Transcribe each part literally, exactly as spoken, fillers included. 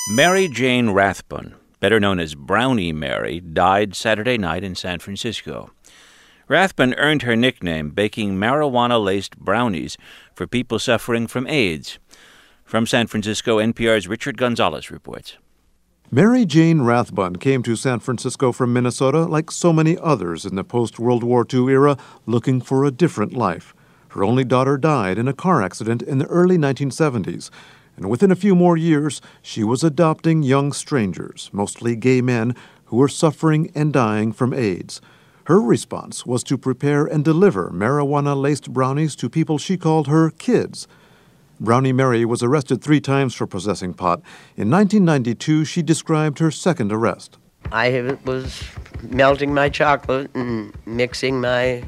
Mary Jane Rathbun, better known as Brownie Mary, died Saturday night in San Francisco. Rathbun earned her nickname baking marijuana-laced brownies for people suffering from AIDS. From San Francisco, N P R's Richard Gonzalez reports. Mary Jane Rathbun came to San Francisco from Minnesota like so many others in the post-World War Two era, looking for a different life. Her only daughter died in a car accident in the early nineteen seventies, and within a few more years, she was adopting young strangers, mostly gay men, who were suffering and dying from AIDS. Her response was to prepare and deliver marijuana-laced brownies to people she called her kids. Brownie Mary was arrested three times for possessing pot. In nineteen ninety-two, she described her second arrest. I was melting my chocolate and mixing my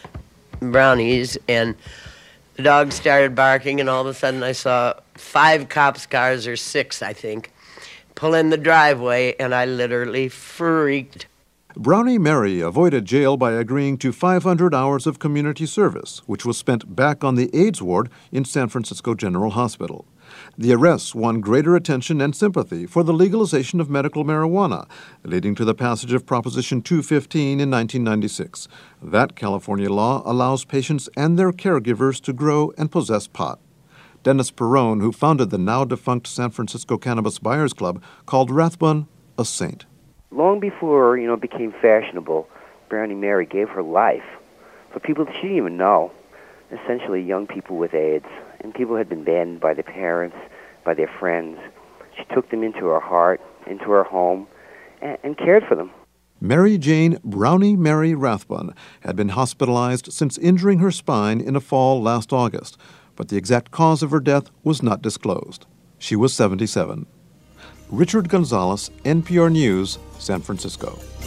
brownies, and the dog started barking, and all of a sudden I saw five cops' cars, or six, I think, pull in the driveway, and I literally freaked. Brownie Mary avoided jail by agreeing to five hundred hours of community service, which was spent back on the AIDS ward in San Francisco General Hospital. The arrests won greater attention and sympathy for the legalization of medical marijuana, leading to the passage of Proposition two fifteen in nineteen ninety-six. That California law allows patients and their caregivers to grow and possess pot. Dennis Perrone, who founded the now-defunct San Francisco Cannabis Buyers Club, called Rathbun a saint. Long before, you know, it became fashionable, Brownie Mary gave her life for people that she didn't even know, essentially young people with AIDS, and people who had been abandoned by their parents, by their friends. She took them into her heart, into her home, and, and cared for them. Mary Jane Brownie Mary Rathbun had been hospitalized since injuring her spine in a fall last August, but the exact cause of her death was not disclosed. She was seventy-seven. Richard Gonzalez, N P R News, San Francisco.